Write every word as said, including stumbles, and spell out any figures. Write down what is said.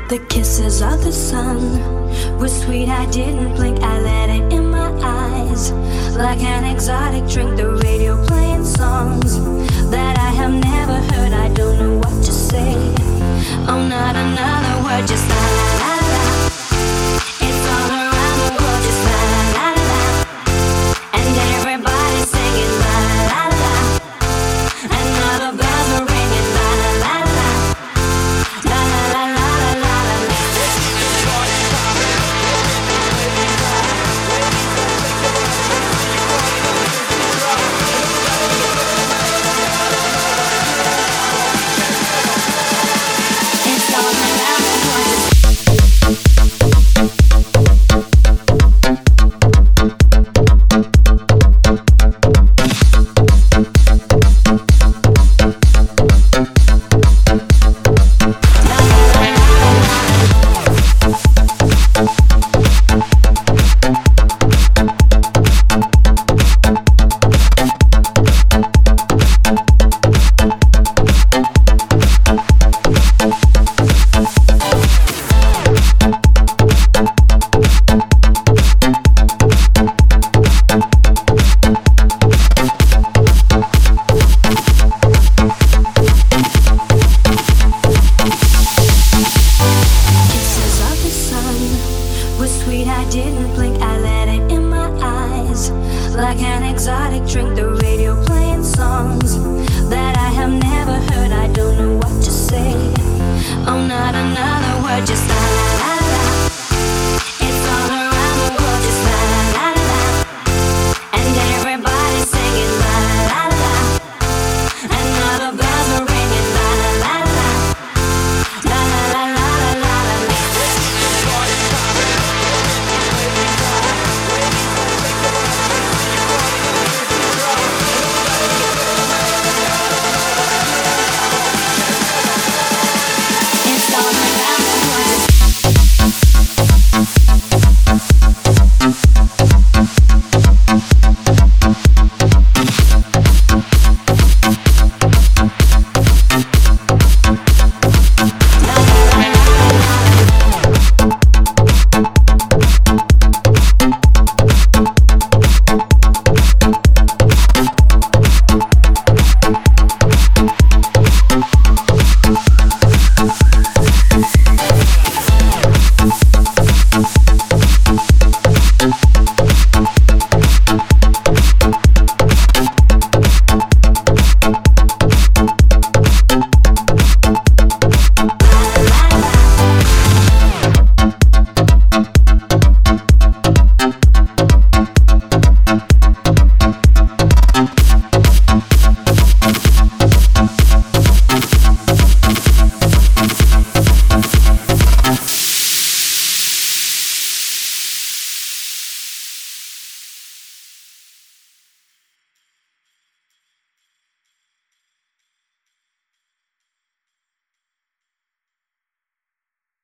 The kisses of the sun were sweet, I didn't blink, I let it in my eyes. Like an exotic drink, the radio playing songs that I have never heard, I don't know what to say. Oh, not another word, just la la la la. It's all around the world, just la la la la. And everybody's singing la la la la. And all the bells are ringing la la la la. La la la la la la la. It's all around the like an exotic drink, the radio playing songs that I have never heard, I don't know what to say. Oh, not another word, just la la.